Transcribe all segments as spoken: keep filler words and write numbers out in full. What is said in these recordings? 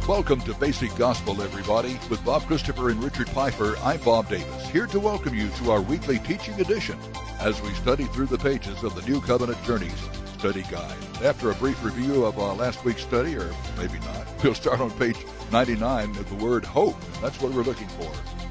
Welcome to Basic Gospel, everybody. With Bob Christopher and Richard Piper, I'm Bob Davis, here to welcome you to our weekly teaching edition as we study through the pages of the New Covenant Journeys Study Guide. After a brief review of uh, last week's study, or maybe not, we'll start on page ninety-nine with the word hope. That's what we're looking for.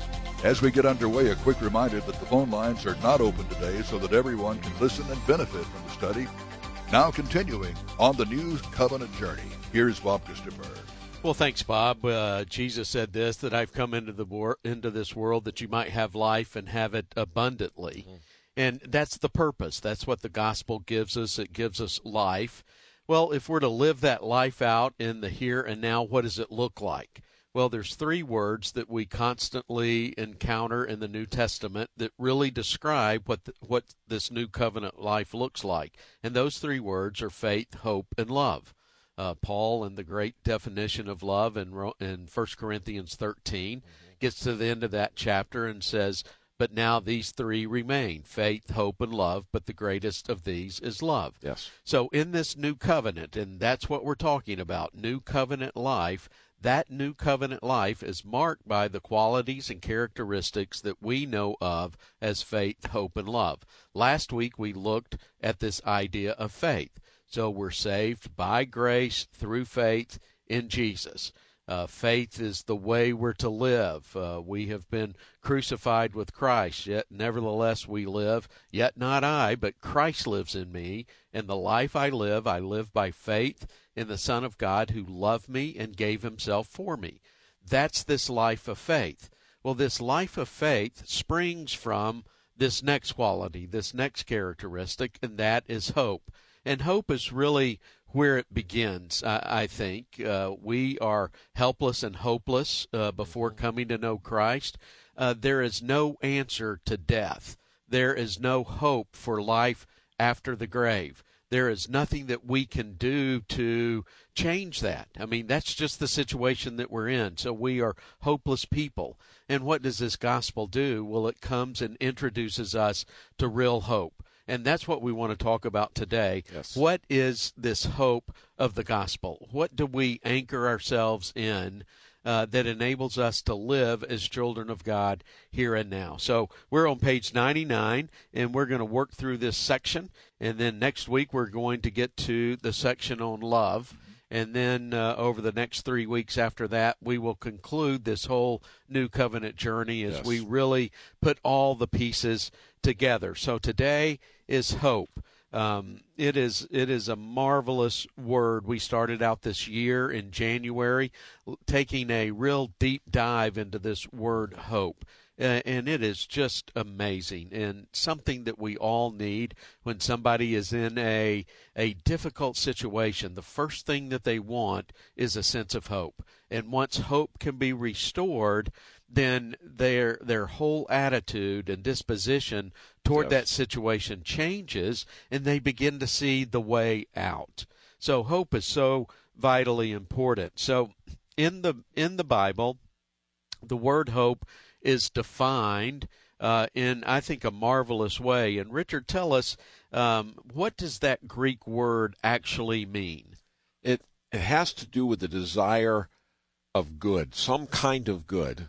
As we get underway, a quick reminder that the phone lines are not open today so that everyone can listen and benefit from the study. Now continuing on the New Covenant Journey, here's Bob Christopher. Well, thanks, Bob. Uh, Jesus said this, that I've come into the wor- into this world that you might have life and have it abundantly. Mm-hmm. And that's the purpose. That's what the gospel gives us. It gives us life. Well, if we're to live that life out in the here and now, what does it look like? Well, there's three words that we constantly encounter in the New Testament that really describe what the, what this new covenant life looks like. And those three words are faith, hope, and love. Uh, Paul, in the great definition of love in, in First Corinthians thirteen, mm-hmm. gets to the end of that chapter and says, but now these three remain, faith, hope, and love, but the greatest of these is love. Yes. So in this new covenant, and that's what we're talking about, new covenant life, that new covenant life is marked by the qualities and characteristics that we know of as faith, hope, and love. Last week we looked at this idea of faith. So we're saved by grace through faith in Jesus. Uh, faith is the way we're to live. Uh, we have been crucified with Christ, yet nevertheless we live. Yet not I, but Christ lives in me. And the life I live, I live by faith in the Son of God who loved me and gave himself for me. That's this life of faith. Well, this life of faith springs from this next quality, this next characteristic, and that is hope. And hope is really where it begins, I, I think. Uh, we are helpless and hopeless uh, before coming to know Christ. Uh, there is no answer to death. There is no hope for life after the grave. There is nothing that we can do to change that. I mean, that's just the situation that we're in. So we are hopeless people. And what does this gospel do? Well, it comes and introduces us to real hope. And that's what we want to talk about today. Yes. What is this hope of the gospel? What do we anchor ourselves in uh, that enables us to live as children of God here and now? So we're on page ninety-nine, and we're going to work through this section. And then next week we're going to get to the section on love. And then uh, over the next three weeks after that, we will conclude this whole new covenant journey as yes. we really put all the pieces together. So today is hope. Um, it is it is a marvelous word. We started out this year in January taking a real deep dive into this word hope. Uh, and it is just amazing and something that we all need when somebody is in a a difficult situation. The first thing that they want is a sense of hope. And once hope can be restored, then their their whole attitude and disposition toward yes. that situation changes, and they begin to see the way out. So hope is so vitally important. So in the in the Bible, the word hope is defined uh, in, I think, a marvelous way. And Richard, tell us, um, what does that Greek word actually mean? It it has to do with the desire of good, some kind of good,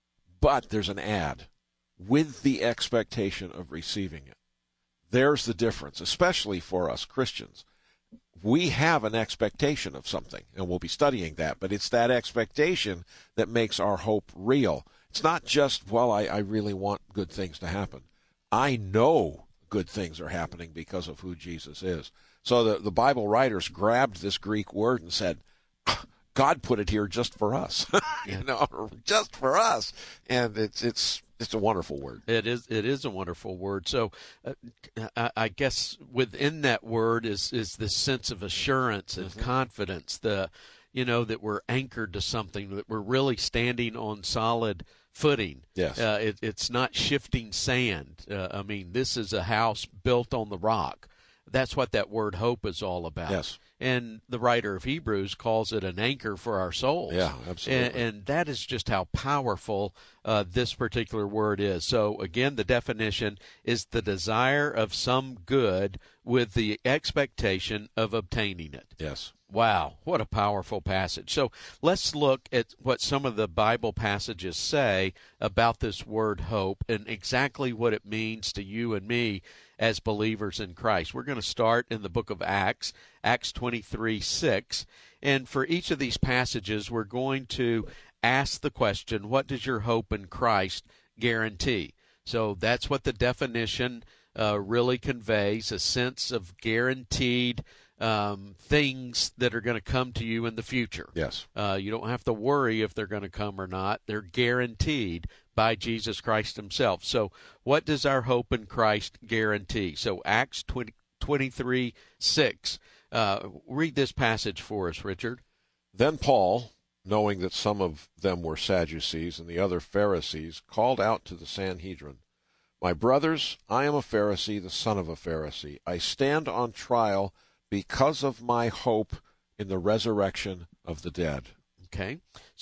but there's an add, with the expectation of receiving it. There's the difference, especially for us Christians. We have an expectation of something, and we'll be studying that, but it's that expectation that makes our hope real. It's not just, well, I, I really want good things to happen. I know good things are happening because of who Jesus is. So the, the Bible writers grabbed this Greek word and said, God put it here just for us, you know, just for us. And it's it's it's a wonderful word. It is it is a wonderful word. So uh, I, I guess within that word is is this sense of assurance and mm-hmm. confidence, the you know, that we're anchored to something, that we're really standing on solid footing. Yes. Uh, it, it's not shifting sand. Uh, I mean, this is a house built on the rock. That's what that word hope is all about. Yes. And the writer of Hebrews calls it an anchor for our souls. Yeah, absolutely. And, and that is just how powerful uh, this particular word is. So again, the definition is the desire of some good with the expectation of obtaining it. Yes. Wow, what a powerful passage. So let's look at what some of the Bible passages say about this word hope and exactly what it means to you and me as believers in Christ. We're going to start in the book of Acts, Acts twenty-three six. And for each of these passages, we're going to ask the question, what does your hope in Christ guarantee? So that's what the definition uh, really conveys, a sense of guaranteed um, things that are going to come to you in the future. Yes. Uh, you don't have to worry if they're going to come or not. They're guaranteed by Jesus Christ himself. So what does our hope in Christ guarantee? So Acts twenty-three six. Uh, read this passage for us, Richard. Then Paul, knowing that some of them were Sadducees and the other Pharisees, called out to the Sanhedrin, "My brothers, I am a Pharisee, the son of a Pharisee. I stand on trial because of my hope in the resurrection of the dead." Okay,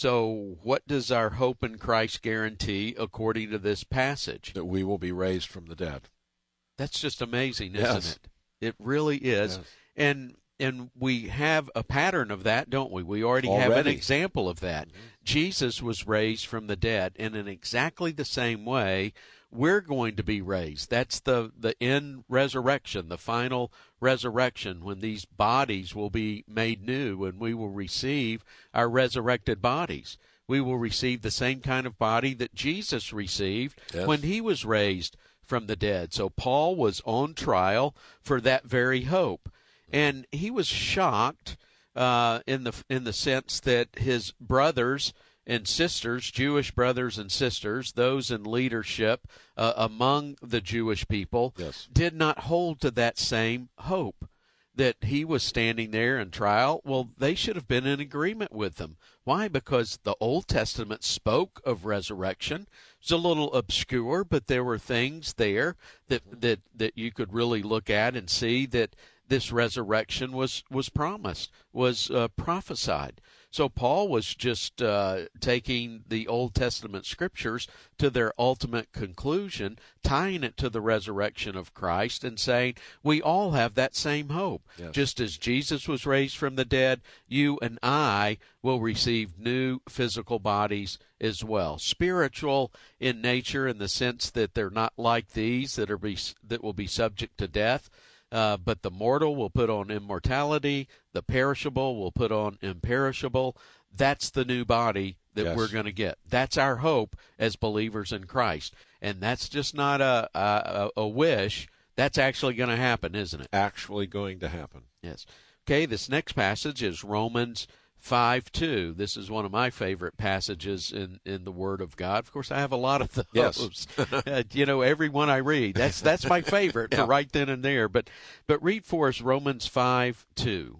so what does our hope in Christ guarantee according to this passage? That we will be raised from the dead. That's just amazing, isn't Yes. it? It really is. Yes. And and we have a pattern of that, don't we? We already, have an Already. example of that. Mm-hmm. Jesus was raised from the dead, and in exactly the same way, we're going to be raised. That's the, the end resurrection, the final resurrection, when these bodies will be made new and we will receive our resurrected bodies. We will receive the same kind of body that Jesus received Yes. when he was raised from the dead. So Paul was on trial for that very hope. And he was shocked uh, in the in the sense that his brothers and sisters, Jewish brothers and sisters, those in leadership uh, among the Jewish people, Yes. did not hold to that same hope. That he was standing there in trial. Well, they should have been in agreement with them. Why? Because the Old Testament spoke of resurrection. It's a little obscure, but there were things there that that, that you could really look at and see that this resurrection was, was promised, was uh, prophesied. So Paul was just uh, taking the Old Testament scriptures to their ultimate conclusion, tying it to the resurrection of Christ and saying, we all have that same hope. Yes. Just as Jesus was raised from the dead, you and I will receive new physical bodies as well. Spiritual in nature in the sense that they're not like these that are be, that will be subject to death. Uh, but the mortal will put on immortality, the perishable will put on imperishable. That's the new body that Yes. we're going to get. That's our hope as believers in Christ. And that's just not a, a, a wish. That's actually going to happen, isn't it? Actually going to happen. Yes. Okay, this next passage is Romans five two. This is one of my favorite passages in, in the Word of God. Of course, I have a lot of those. Yes. uh, you know, every one I read. That's that's my favorite Yeah. for right then and there. But but read for us Romans five two.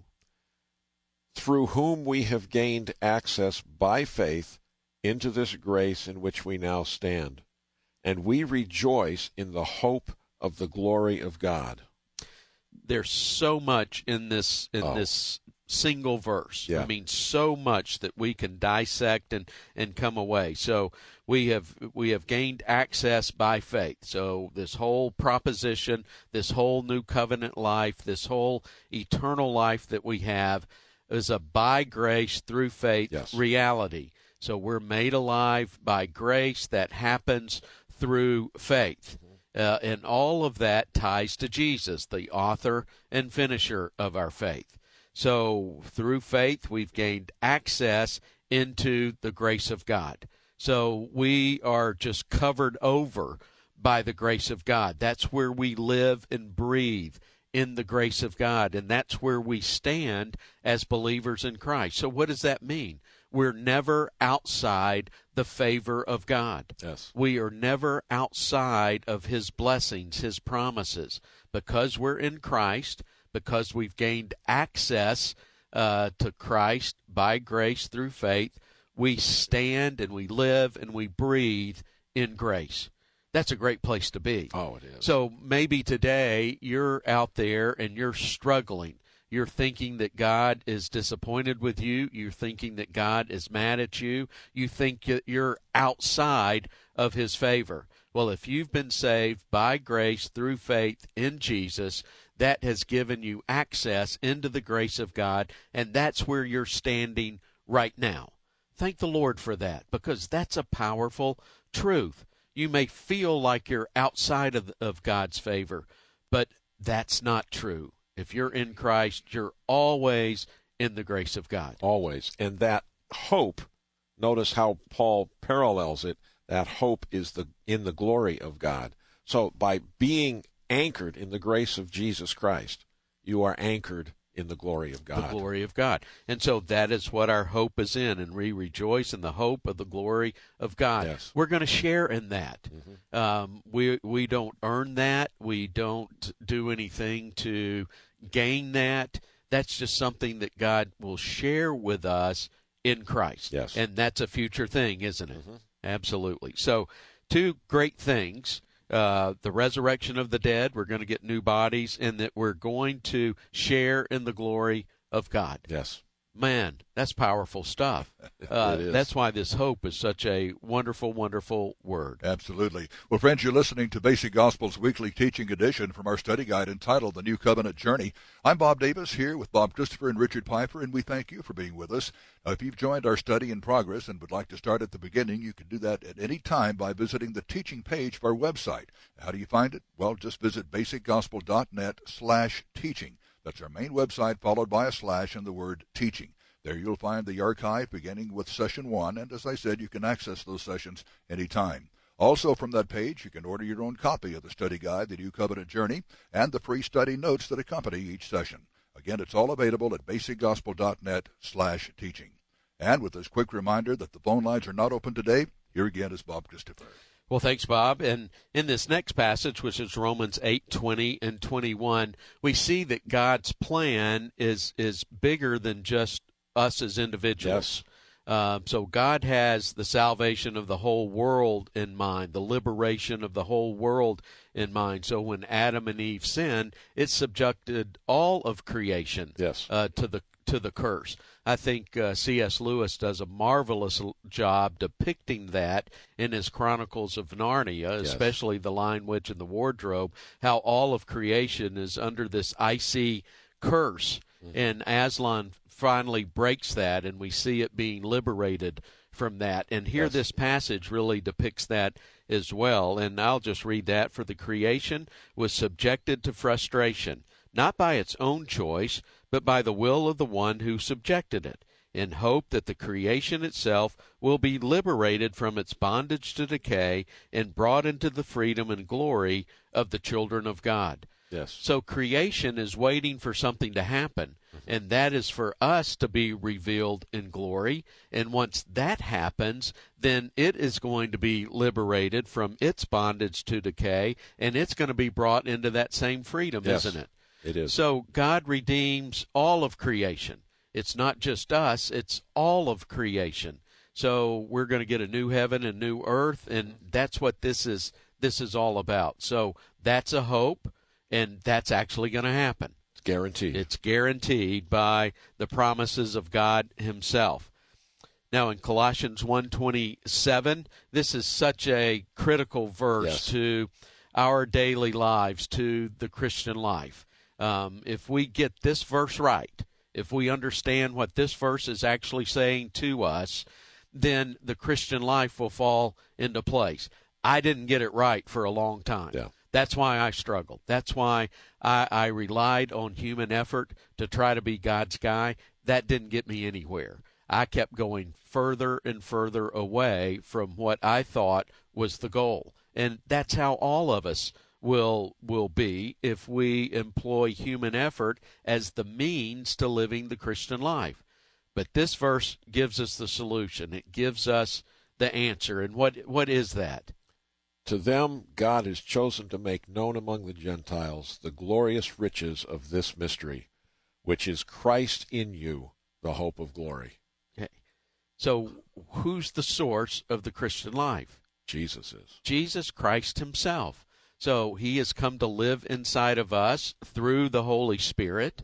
Through whom we have gained access by faith into this grace in which we now stand, and we rejoice in the hope of the glory of God. There's so much in this in Oh. this single verse. Yeah. I mean, so much that we can dissect and, and come away. So we have we have gained access by faith. So this whole proposition, this whole new covenant life, this whole eternal life that we have is a by grace through faith Yes. reality. So we're made alive by grace. That happens through faith. Uh, and all of that ties to Jesus, the author and finisher of our faith. So through faith, we've gained access into the grace of God. So we are just covered over by the grace of God. That's where we live and breathe, in the grace of God, and that's where we stand as believers in Christ. So what does that mean? We're never outside the favor of God. Yes. We are never outside of His blessings, His promises. Because we're in Christ, because we've gained access uh, to Christ by grace through faith, we stand and we live and we breathe in grace. That's a great place to be. Oh, it is. So maybe today you're out there and you're struggling. you're thinking that God is disappointed with you, you're thinking that God is mad at you, you think that you're outside of his favor. Well, if you've been saved by grace through faith in Jesus, that has given you access into the grace of God, and that's where you're standing right now. Thank the Lord for that, because that's a powerful truth. You may feel like you're outside of, of God's favor, but that's not true. If you're in Christ, you're always in the grace of God. Always. And that hope, notice how Paul parallels it, that hope is the in the glory of God. So by being anchored in the grace of Jesus Christ, you are anchored in the glory of God. The glory of God. And so that is what our hope is in, and we rejoice in the hope of the glory of God. Yes. We're going to share in that. Mm-hmm. Um, we we don't earn that. We don't do anything to gain that. That's just something that God will share with us in Christ. Yes. And that's a future thing, isn't it? Mm-hmm. Absolutely. So two great things. Uh, the resurrection of the dead, we're going to get new bodies, and that we're going to share in the glory of God. Yes. Man, that's powerful stuff. Uh, It is. That's why this hope is such a wonderful, wonderful word. Absolutely. Well, friends, you're listening to Basic Gospel's weekly teaching edition from our study guide entitled The New Covenant Journey. I'm Bob Davis here with Bob Christopher and Richard Piper, and we thank you for being with us. Now, if you've joined our study in progress and would like to start at the beginning, you can do that at any time by visiting the teaching page of our website. How do you find it? Well, just visit basicgospel.net slash teaching. That's our main website, followed by a slash and the word teaching. There you'll find the archive beginning with session one, and as I said, you can access those sessions anytime. Also from that page, you can order your own copy of the study guide, The New Covenant Journey, and the free study notes that accompany each session. Again, it's all available at basicgospel.net slash teaching. And with this quick reminder that the phone lines are not open today, here again is Bob Christopher. Well, thanks, Bob. And in this next passage, which is Romans eight twenty and twenty-one, we see that God's plan is is bigger than just us as individuals. Yes. Uh, so God has the salvation of the whole world in mind, the liberation of the whole world in mind. So when Adam and Eve sinned, it subjected all of creation Yes. uh, to the to the curse. I think uh, C S Lewis does a marvelous job depicting that in his Chronicles of Narnia, Yes. especially The Lion, Witch, and the Wardrobe, how all of creation is under this icy curse. Mm-hmm. And Aslan finally breaks that, and we see it being liberated from that. And here Yes. this passage really depicts that as well. And I'll just read that. For the creation was subjected to frustration, not by its own choice, but by the will of the one who subjected it, in hope that the creation itself will be liberated from its bondage to decay and brought into the freedom and glory of the children of God. Yes. So creation is waiting for something to happen, and that is for us to be revealed in glory. And once that happens, then it is going to be liberated from its bondage to decay, and it's going to be brought into that same freedom, Yes. isn't it? It is. So God redeems all of creation. It's not just us, it's all of creation. So we're going to get a new heaven and new earth, and that's what this is this is all about. So that's a hope, and that's actually going to happen. It's guaranteed. It's guaranteed by the promises of God himself. Now in Colossians one twenty-seven, this is such a critical verse Yes. to our daily lives, to the Christian life. Um, if we get this verse right, if we understand what this verse is actually saying to us, then the Christian life will fall into place. I didn't get it right for a long time. Yeah. That's why I struggled. That's why I, I relied on human effort to try to be God's guy. That didn't get me anywhere. I kept going further and further away from what I thought was the goal. And that's how all of us will will be if we employ human effort as the means to living the Christian life. But this verse gives us the solution. It gives us the answer. And what what is that? To them God has chosen to make known among the Gentiles the glorious riches of this mystery, which is Christ in you, the hope of glory. Okay. So who's the source of the Christian life? Jesus is. Jesus Christ himself. So he has come to live inside of us through the Holy Spirit.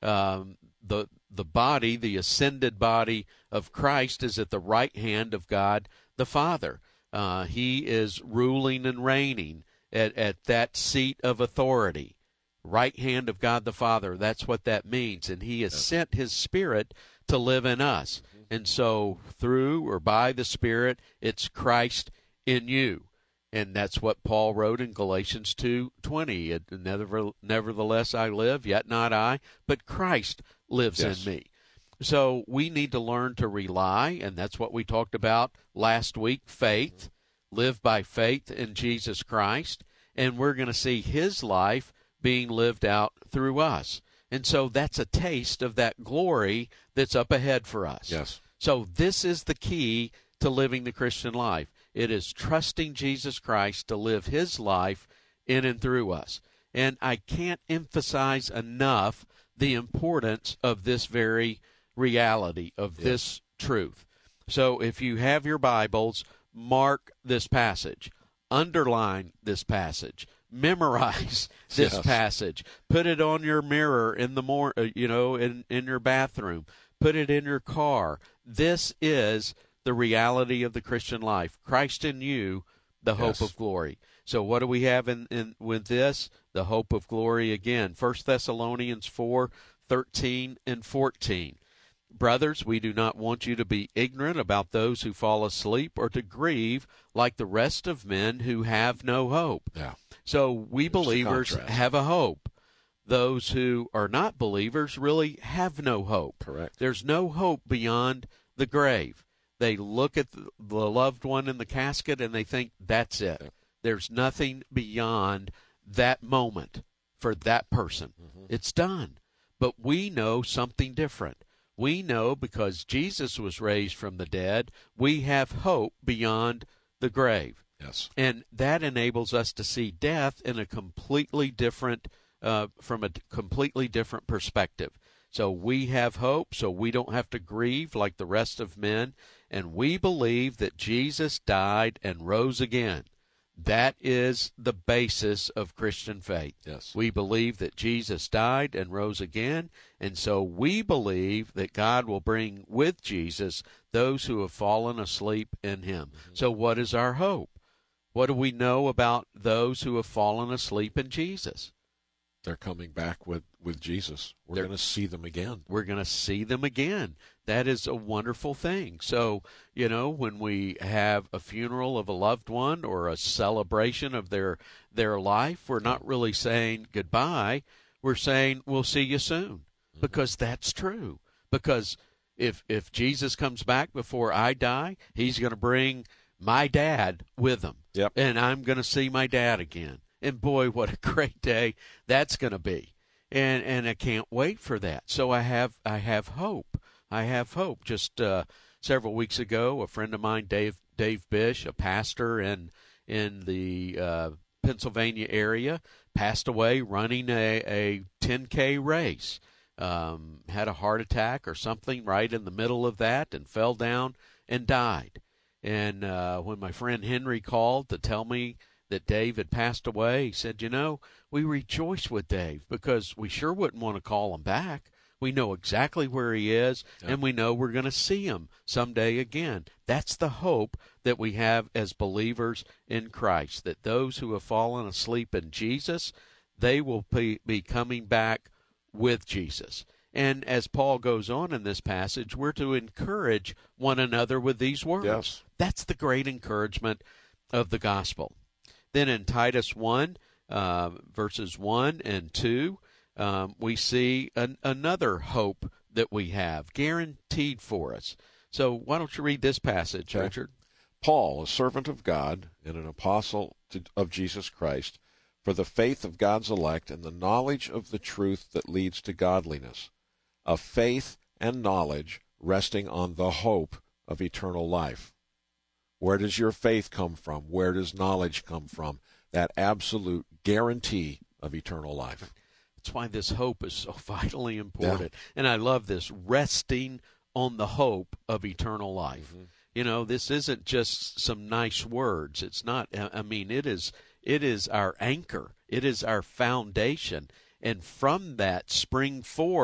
Um, the the body, the ascended body of Christ, is at the right hand of God the Father. Uh, he is ruling and reigning at, at that seat of authority, right hand of God the Father. That's what that means. And he has yes. sent his Spirit to live in us. Mm-hmm. And so through or by the Spirit, it's Christ in you. And that's what Paul wrote in Galatians two twenty. Nevertheless I live, yet not I, but Christ lives yes. in me. So we need to learn to rely, and that's what we talked about last week, faith, live by faith in Jesus Christ, and we're going to see his life being lived out through us. And so that's a taste of that glory that's up ahead for us. Yes. So this is the key to living the Christian life. It is trusting Jesus Christ to live his life in and through us. And I can't emphasize enough the importance of this very reality, of yes. this truth. So if you have your Bibles, mark this passage, underline this passage, memorize this yes. passage, put it on your mirror in the mor- uh, you know, in, in your bathroom, put it in your car. This is the reality of the Christian life. Christ in you, the hope yes. of glory. So what do we have in, in with this? The hope of glory again. First Thessalonians four, thirteen and fourteen. Brothers, we do not want you to be ignorant about those who fall asleep or to grieve like the rest of men who have no hope. Yeah. So we There's believers have a hope. Those who are not believers really have no hope. Correct. There's no hope beyond the grave. They look at the, the loved one in the casket and they think that's it. Yeah. There's nothing beyond that moment for that person. Mm-hmm. It's done. But we know something different. We know because Jesus was raised from the dead, we have hope beyond the grave. Yes. And that enables us to see death in a completely different, uh, from a completely different perspective. So we have hope, so we don't have to grieve like the rest of men, and we believe that Jesus died and rose again. That is the basis of Christian faith. Yes. We believe that Jesus died and rose again, and so we believe that God will bring with Jesus those who have fallen asleep in him. Mm-hmm. So what is our hope? What do we know about those who have fallen asleep in Jesus? They're coming back with, with Jesus. We're going to see them again. We're going to see them again. That is a wonderful thing. So, you know, when we have a funeral of a loved one or a celebration of their their life, we're not really saying goodbye. We're saying we'll see you soon, mm-hmm. because that's true. Because if if Jesus comes back before I die, he's going to bring my dad with him. Yep. And I'm going to see my dad again. And boy, what a great day that's going to be. And and I can't wait for that. So I have I have hope. I have hope. Just uh, several weeks ago, a friend of mine, Dave Dave Bish, a pastor in in the uh, Pennsylvania area, passed away running a, a ten K race. Um, had a heart attack or something right in the middle of that and fell down and died. And uh, when my friend Henry called to tell me that Dave had passed away, he said, you know, we rejoice with Dave because we sure wouldn't want to call him back. We know exactly where he is, yeah. and we know we're going to see him someday again. That's the hope that we have as believers in Christ, that those who have fallen asleep in Jesus, they will be, be coming back with Jesus. And as Paul goes on in this passage, we're to encourage one another with these words. Yes. That's the great encouragement of the gospel. Then in Titus one, uh, verses one and two, um, we see an, another hope that we have guaranteed for us. So why don't you read this passage, okay. Richard? Paul, a servant of God and an apostle to, of Jesus Christ, for the faith of God's elect and the knowledge of the truth that leads to godliness, of faith and knowledge resting on the hope of eternal life. Where does your faith come from? Where does knowledge come from? That absolute guarantee of eternal life. That's why this hope is so vitally important. Yeah. And I love this, resting on the hope of eternal life. Mm-hmm. You know, this isn't just some nice words. It's not, I mean, it is it is our anchor. It is our foundation. And from that spring forth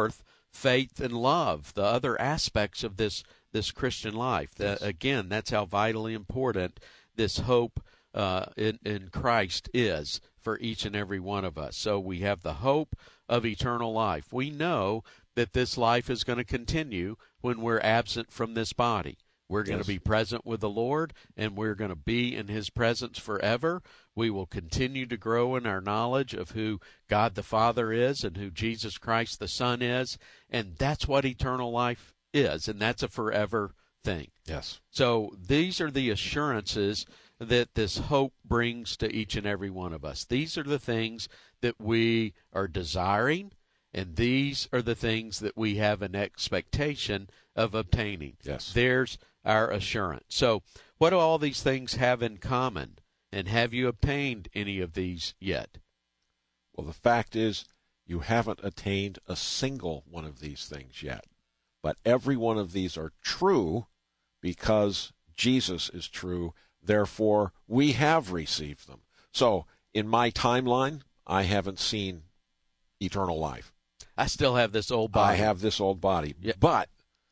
faith and love, the other aspects of this this Christian life. Yes. Uh, again, that's how vitally important this hope uh, in, in Christ is for each and every one of us. So we have the hope of eternal life. We know that this life is going to continue when we're absent from this body. We're going Yes. to be present with the Lord, and we're going to be in His presence forever. We will continue to grow in our knowledge of who God the Father is and who Jesus Christ the Son is, and that's what eternal life is, and that's a forever thing. Yes. So these are the assurances that this hope brings to each and every one of us. These are the things that we are desiring, and these are the things that we have an expectation of obtaining. Yes. There's our assurance. So what do all these things have in common? And have you obtained any of these yet? Well, the fact is, you haven't attained a single one of these things yet. But every one of these are true because Jesus is true. Therefore, we have received them. So, in my timeline, I haven't seen eternal life. I still have this old body. I have this old body. Yeah. But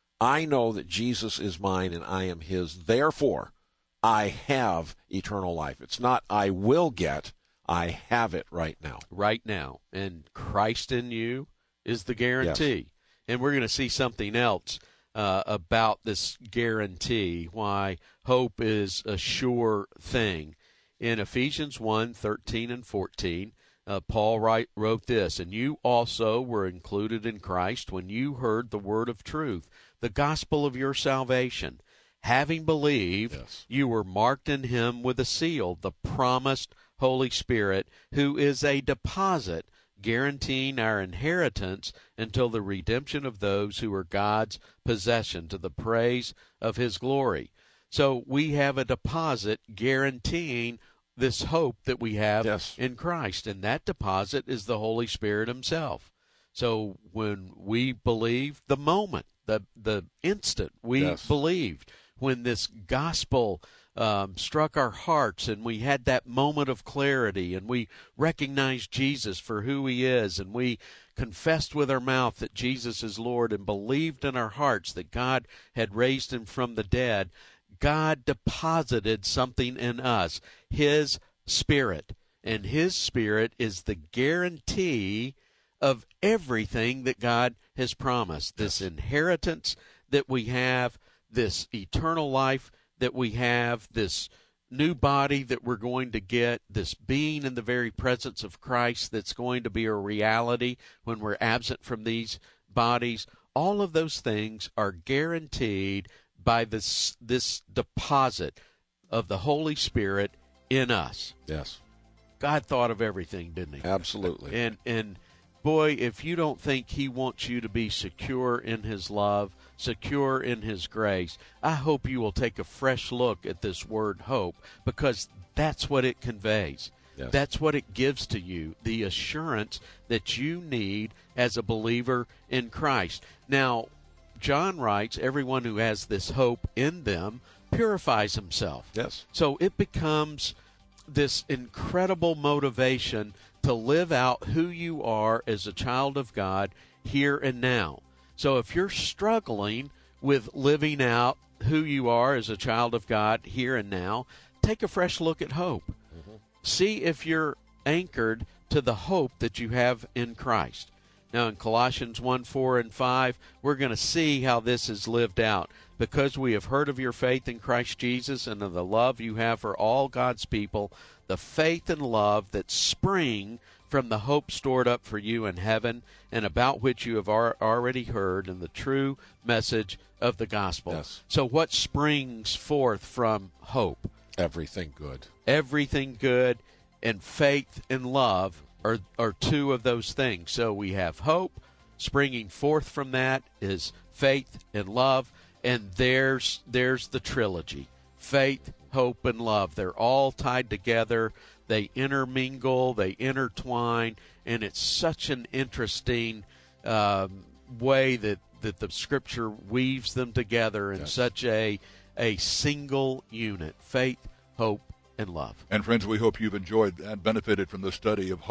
I know that Jesus is mine and I am His. Therefore, I have eternal life. It's not I will get, I have it right now. Right now. And Christ in you is the guarantee. Yes. And we're going to see something else uh, about this guarantee, why hope is a sure thing. In Ephesians one, thirteen and fourteen, uh, Paul write, wrote this, "And you also were included in Christ when you heard the word of truth, the gospel of your salvation. Having believed, yes. you were marked in Him with a seal, the promised Holy Spirit, who is a deposit guaranteeing our inheritance until the redemption of those who are God's possession, to the praise of His glory." So we have a deposit guaranteeing this hope that we have yes. in Christ, and that deposit is the Holy Spirit Himself. So when we believe, the moment, the the instant we yes. believed, when this gospel um, struck our hearts and we had that moment of clarity and we recognized Jesus for who He is, and we confessed with our mouth that Jesus is Lord and believed in our hearts that God had raised Him from the dead, God deposited something in us, His Spirit. And His Spirit is the guarantee of everything that God has promised. This inheritance that we have, this eternal life that we have, this new body that we're going to get, this being in the very presence of Christ that's going to be a reality when we're absent from these bodies, all of those things are guaranteed by this this deposit of the Holy Spirit in us. Yes. God thought of everything, didn't He? Absolutely. And and boy, if you don't think He wants you to be secure in His love, secure in His grace, I hope you will take a fresh look at this word hope, because that's what it conveys. Yes. That's what it gives to you, the assurance that you need as a believer in Christ. Now, John writes, everyone who has this hope in them purifies himself. Yes. So it becomes this incredible motivation to live out who you are as a child of God here and now. So if you're struggling with living out who you are as a child of God here and now, take a fresh look at hope. Mm-hmm. See if you're anchored to the hope that you have in Christ. Now, in Colossians one, four, and five, we're going to see how this is lived out. Because we have heard of your faith in Christ Jesus and of the love you have for all God's people, the faith and love that spring from the hope stored up for you in heaven, and about which you have ar- already heard in the true message of the gospel. Yes. So what springs forth from hope? Everything good. Everything good, and faith and love are, are two of those things. So we have hope. Springing forth from that is faith and love. And there's there's the trilogy. Faith, hope, and love. They're all tied together. They intermingle. They intertwine. And it's such an interesting um, way that, that the Scripture weaves them together in yes. such a, a single unit. Faith, hope, and love. And friends, we hope you've enjoyed and benefited from the study of hope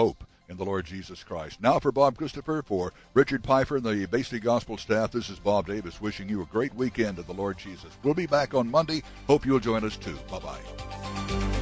in the Lord Jesus Christ. Now for Bob Christopher, for Richard Pfeiffer and the Bay City Gospel staff, this is Bob Davis wishing you a great weekend in the Lord Jesus. We'll be back on Monday. Hope you'll join us too. Bye-bye.